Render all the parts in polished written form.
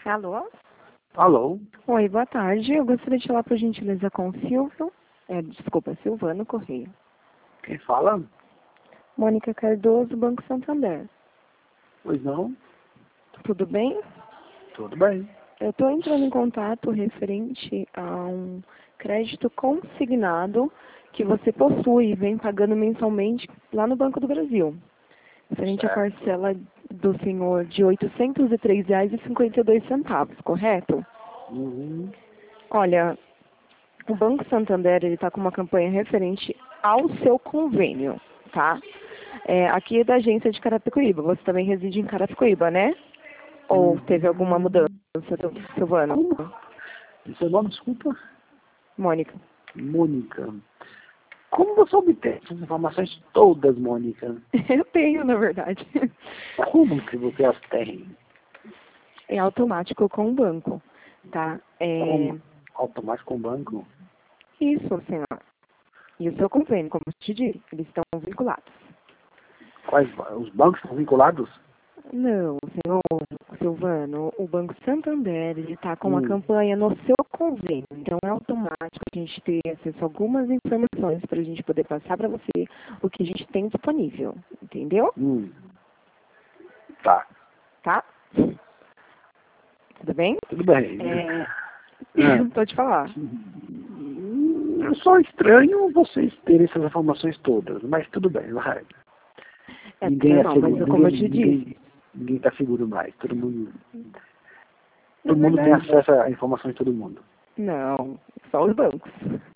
Alô? Alô? Oi, boa tarde. Eu gostaria de falar, por gentileza, com o Silvano Correia. Quem fala? Mônica Cardoso, Banco Santander. Pois não? Tudo bem? Tudo bem. Eu estou entrando em contato referente a um crédito consignado que você possui e vem pagando mensalmente lá no Banco do Brasil. Referente à Certo. parcela do senhor de R$ 803,52, correto? Uhum. Olha, o Banco Santander está com uma campanha referente ao seu convênio, tá? Aqui é da agência de Carapicuíba. Você também reside em Carapicuíba, né? Ou teve alguma mudança, Silvano? Como? E seu nome, desculpa? Mônica. Mônica. Como você obtém essas informações todas, Mônica? Eu tenho, na verdade. Como que você as tem? É automático com o banco, tá? Como? Automático com o banco? Isso, senhor. E o seu convênio, como eu te disse, eles estão vinculados. Quais? Os bancos estão vinculados? Não, senhor Silvano, o Banco Santander, ele está com uma campanha no seu convênio. Então, é automático a gente ter acesso a algumas informações para a gente poder passar para você o que a gente tem disponível. Entendeu? Tá. Tá? Tudo bem? Tudo bem. Pode falar. É só estranho vocês terem essas informações todas, mas tudo bem, vai. Ninguém é seguro. Mas como eu te disse. Ninguém está seguro mais. Todo mundo Na tem verdade, acesso a informações de todo mundo. não, só os bancos.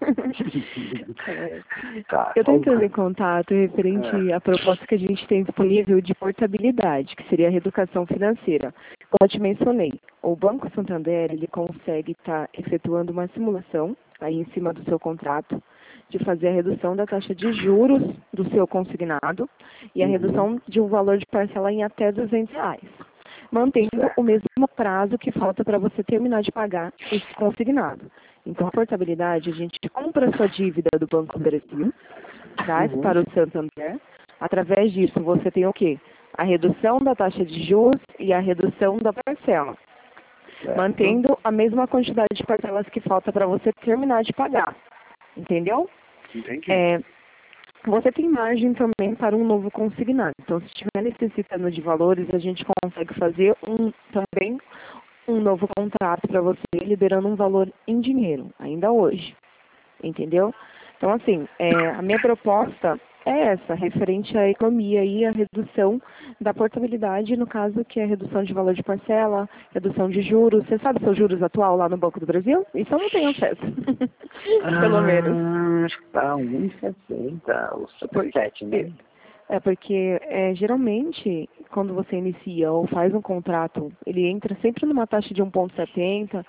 Tá, Eu só estou os entrando em bancos. contato referente à proposta que a gente tem disponível de portabilidade, que seria a reeducação financeira. Como eu te mencionei, o Banco Santander ele consegue estar efetuando uma simulação aí em cima do seu contrato de fazer a redução da taxa de juros do seu consignado e a redução de um valor de parcela em até R$ 200, mantendo o mesmo prazo que falta para você terminar de pagar esse consignado. Então, a portabilidade, a gente compra a sua dívida do Banco do Brasil, traz para o Santander. Através disso, você tem o quê? A redução da taxa de juros e a redução da parcela, mantendo a mesma quantidade de parcelas que falta para você terminar de pagar. Entendeu? Entendi. Você tem margem também para um novo consignado. Então, se estiver necessitando de valores, a gente consegue fazer também um novo contrato para você, liberando um valor em dinheiro, ainda hoje. Entendeu? Então, assim, a minha proposta é essa, referente à economia e à redução da portabilidade, no caso que é redução de valor de parcela, redução de juros. Você sabe o seu juros atual lá no Banco do Brasil? Isso eu não tenho acesso, pelo menos. Acho que tá 1,60 ou 7, né? Porque geralmente, quando você inicia ou faz um contrato, ele entra sempre numa taxa de 1,70,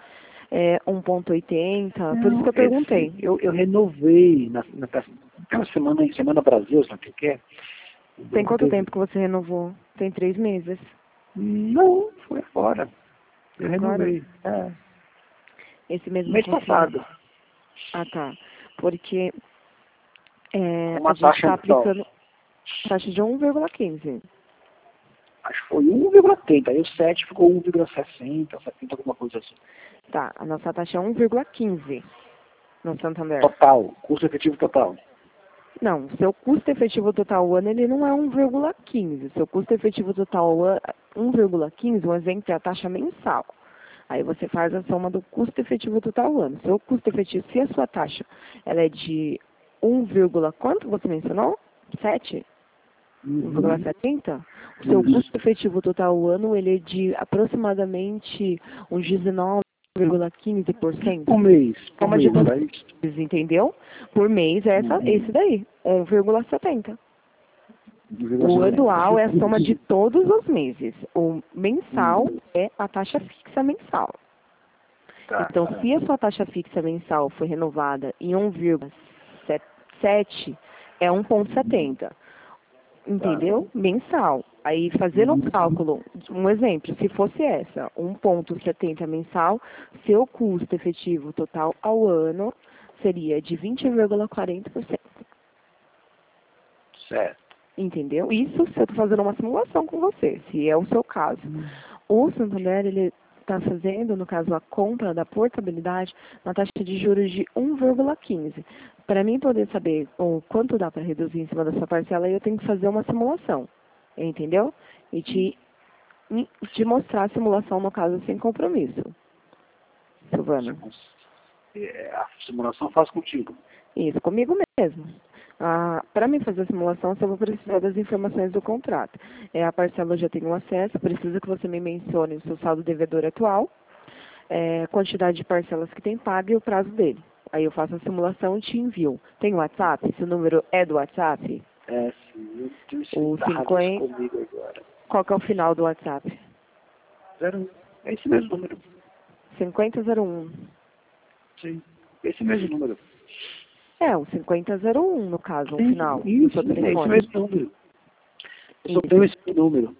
1,80, por isso que eu perguntei. Eu renovei naquela semana Brasil, sabe o que é? Tem quanto tempo que você renovou? Tem 3 meses. Não, foi agora. Eu Agora? renovei. Esse mês Mês passado. Ah, tá. Porque Uma a gente taxa está aplicando taxa de 1,15. Acho que foi 1,30. Aí o 7 ficou 1,60, 70, alguma coisa assim. Tá, a nossa taxa é 1,15 no Santander. Total, custo efetivo total. Não, o seu custo efetivo total ao ano ele não é 1,15. O seu custo efetivo total ao ano, 1,15, um exemplo, é a taxa mensal. Aí você faz a soma do custo efetivo total ao ano. Seu custo efetivo, se a sua taxa ela é de 1, quanto você mencionou? 7? 1,70? O seu custo efetivo total ao ano ele é de aproximadamente uns 19,15%. Por mês. Soma de vocês, entendeu? Por mês é esse daí, 1,70. O anual é a soma de todos os meses. O mensal é a taxa fixa mensal. Então, se a sua taxa fixa mensal foi renovada em 1,7, é 1,70. Entendeu? Mensal. Aí, fazendo um cálculo, um exemplo, se fosse essa, 1,70 mensal, seu custo efetivo total ao ano seria de 20,40%. Certo. Entendeu? Isso se eu estou fazendo uma simulação com você, se é o seu caso. O Santander, ele está fazendo, no caso, a compra da portabilidade, uma taxa de juros de 1,15. Para mim poder saber o quanto dá para reduzir em cima da sua parcela, eu tenho que fazer uma simulação, entendeu? E te mostrar a simulação, no caso, sem compromisso. Silvana. A simulação eu faço contigo. Isso, comigo mesmo. Para mim fazer a simulação, eu só vou precisar das informações do contrato. A parcela eu já tenho acesso, preciso que você me mencione o seu saldo devedor atual, quantidade de parcelas que tem pago e o prazo dele. Aí eu faço a simulação e te envio. Tem WhatsApp? Esse número é do WhatsApp? Sim. Eu O 50... comigo agora. Qual que é o final do WhatsApp? 01. É esse mesmo número. 5001. Sim. Esse mesmo número. O 5001, no caso, o final do Isso, seu telefone. é esse mesmo número. Eu só tenho esse número.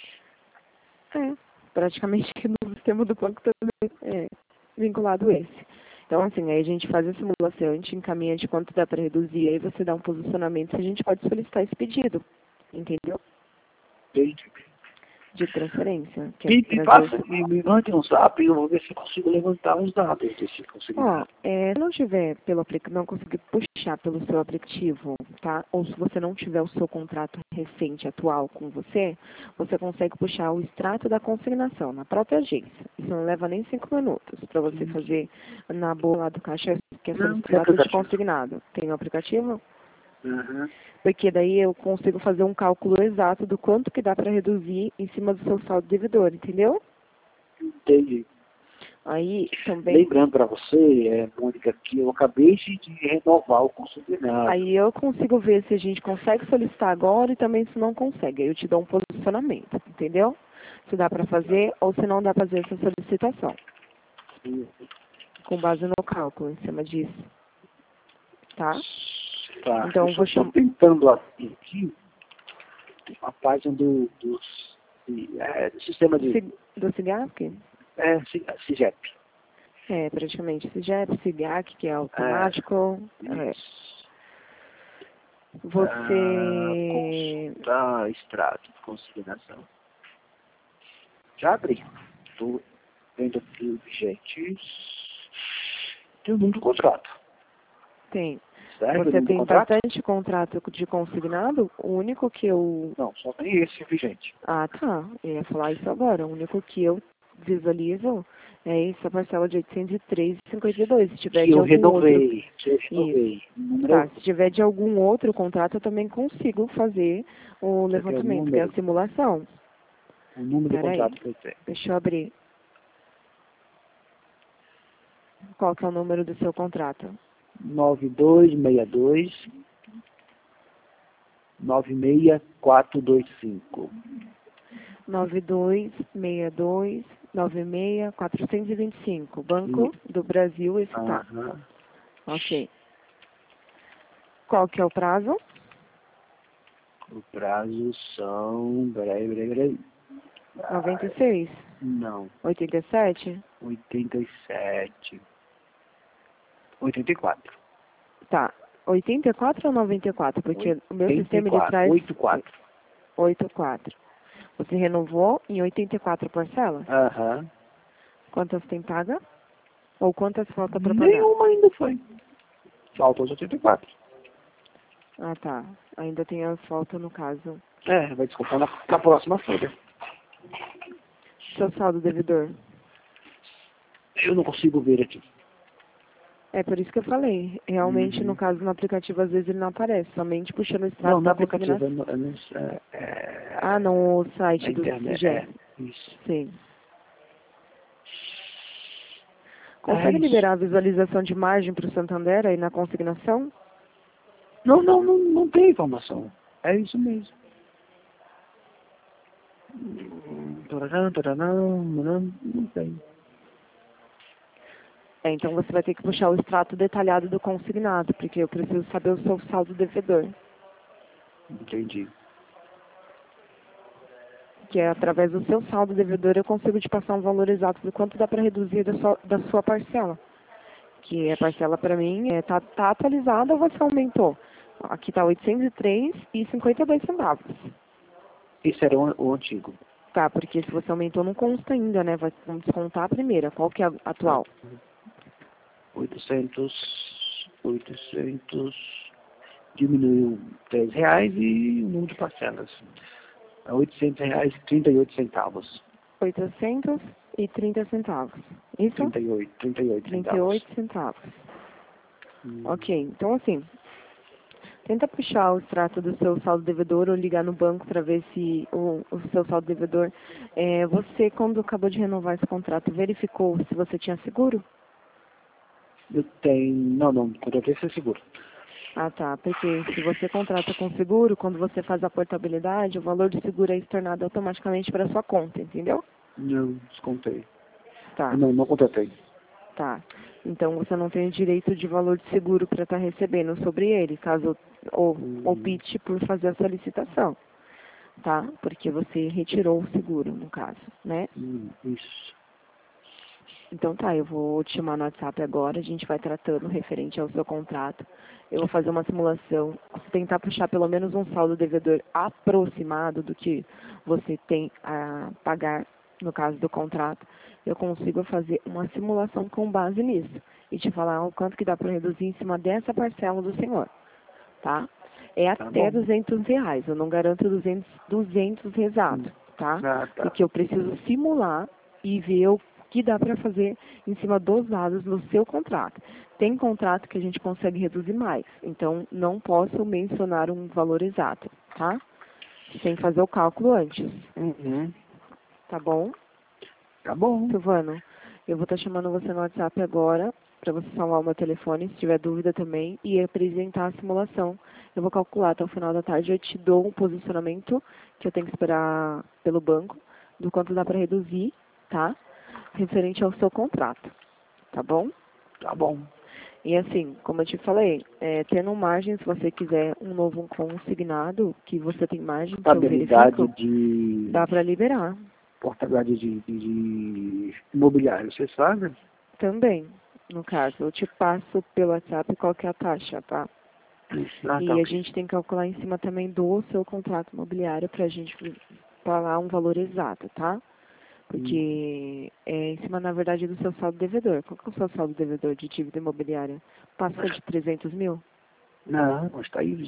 Praticamente no sistema do banco também é vinculado esse. Então, assim, aí a gente faz a simulação, a gente encaminha de quanto dá para reduzir, aí você dá um posicionamento, a gente pode solicitar esse pedido, entendeu? Entendi. De transferência. Me mande um zap e eu vou ver se eu consigo levantar os dados desse consignado. Se não tiver não conseguir puxar pelo seu aplicativo, tá? Ou se você não tiver o seu contrato recente, atual com você, você consegue puxar o extrato da consignação na própria agência. Isso não leva nem 5 minutos para você fazer na boa lá do caixa, que é solicitado de consignado. Tem o aplicativo? Uhum. Porque daí eu consigo fazer um cálculo exato do quanto que dá para reduzir em cima do seu saldo devedor, entendeu? Entendi. Aí também... Lembrando para você, Mônica, que eu acabei de renovar o consignado. Aí eu consigo ver se a gente consegue solicitar agora e também se não consegue. Aí eu te dou um posicionamento, entendeu? Se dá para fazer ou se não dá para fazer essa solicitação. Com base no cálculo em cima disso. Tá? Tá. Então, eu estou tentando aqui a página do sistema de... Do SIGAC? CIGEP. Praticamente SIGEP, SIGAC, que é automático. Você... extrato de consignação. Já abri. Estou vendo aqui objetos. Tem o número do contrato. Tem. Certo? Você tem bastante contrato de consignado? O único que eu... Não, só tem esse vigente. Tá. Eu ia falar isso agora. O único que eu visualizo é essa parcela de 803,52. Se tiver de algum outro... Se tiver de algum outro contrato, eu também consigo fazer o levantamento, que é a simulação. O número do contrato que eu tenho. Deixa eu abrir. Qual que é o número do seu contrato? 9262 96425. 9262 96425. Banco do Brasil, esse tá. Ok. Qual que é o prazo? O prazo são... Peraí. 96? Não. 87? 87. 84. Tá. 84 ou 94? Porque o meu sistema ele traz... 84. 84. Você renovou em 84 parcelas? Quantas tem paga? Ou quantas falta para pagar? Nenhuma ainda foi. Falta os 84. Tá. Ainda tem a falta no caso. Vai descontar na próxima folha. Seu saldo devedor? Eu não consigo ver aqui. Por isso que eu falei. Realmente, no caso, no aplicativo, às vezes ele não aparece. Somente puxando o extrato. Não, no aplicativo. No site do CIGEP. Isso. Sim. Consegue liberar a visualização de margem para o Santander aí na consignação? Não tem informação. É isso mesmo. Não tem. Então você vai ter que puxar o extrato detalhado do consignado, porque eu preciso saber o seu saldo devedor. Entendi. Que é através do seu saldo devedor eu consigo te passar um valor exato do quanto dá para reduzir da sua parcela. Que a parcela para mim tá atualizada ou você aumentou? Aqui está 803,52 centavos. Esse era o antigo. Tá, porque se você aumentou não consta ainda, né? Vamos descontar a primeira. Qual que é a atual? 800 diminuiu R$ 3 e o número de parcelas. É R$ 800,38. 830 centavos. Isso? 38 centavos. 38 centavos. Ok, então assim, tenta puxar o extrato do seu saldo devedor ou ligar no banco para ver se o seu saldo devedor... você, quando acabou de renovar esse contrato, verificou se você tinha seguro? Eu tenho... Não, contratei sem seguro. Ah, tá, porque se você contrata com seguro, quando você faz a portabilidade, o valor do seguro é estornado automaticamente para sua conta, entendeu? Eu descontei. Tá. Não contratei. Tá. Então você não tem direito de valor de seguro para estar recebendo sobre ele, caso opte por fazer a solicitação. Tá? Porque você retirou o seguro, no caso, né? Isso. Então tá, eu vou te chamar no WhatsApp agora, a gente vai tratando referente ao seu contrato. Eu vou fazer uma simulação, tentar puxar pelo menos um saldo devedor aproximado do que você tem a pagar no caso do contrato. Eu consigo fazer uma simulação com base nisso e te falar o quanto que dá para reduzir em cima dessa parcela do senhor, tá? É até R$ 200, eu não garanto 200 exato, tá? Tá. Porque eu preciso simular e ver o que dá para fazer em cima dos dados no seu contrato. Tem contrato que a gente consegue reduzir mais, então não posso mencionar um valor exato, tá? Sem fazer o cálculo antes. Tá bom? Tá bom. Silvano, eu vou estar chamando você no WhatsApp agora, para você salvar o meu telefone, se tiver dúvida também, e apresentar a simulação. Eu vou calcular até o final da tarde, eu te dou um posicionamento que eu tenho que esperar pelo banco, do quanto dá para reduzir, tá? Referente ao seu contrato, tá bom? Tá bom. E assim, como eu te falei, tendo margem, se você quiser um novo consignado, que você tem margem, que eu verifico, dá para liberar. Portabilidade de imobiliário, você sabe? Também, no caso, eu te passo pelo WhatsApp qual que é a taxa, tá? E a gente tem que calcular em cima também do seu contrato imobiliário para a gente falar um valor exato, tá? Porque é em cima, na verdade, do seu saldo devedor. Qual que é o seu saldo devedor de dívida imobiliária? Passa de 300 mil? Não, está aí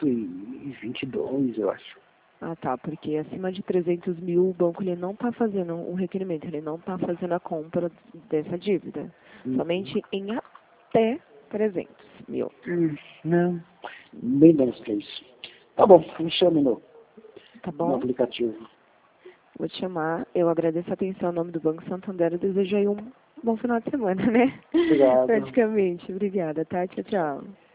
122, eu acho. Ah, tá, porque acima de 300 mil o banco ele não está fazendo um requerimento, ele não está fazendo a compra dessa dívida. Somente em até 300 mil. Não, bem menos que isso. Tá bom, me chame no aplicativo. Vou te chamar, eu agradeço a atenção em nome do Banco Santander e desejo aí um bom final de semana, né? Obrigado. Praticamente, obrigada, tá? Tchau, tchau.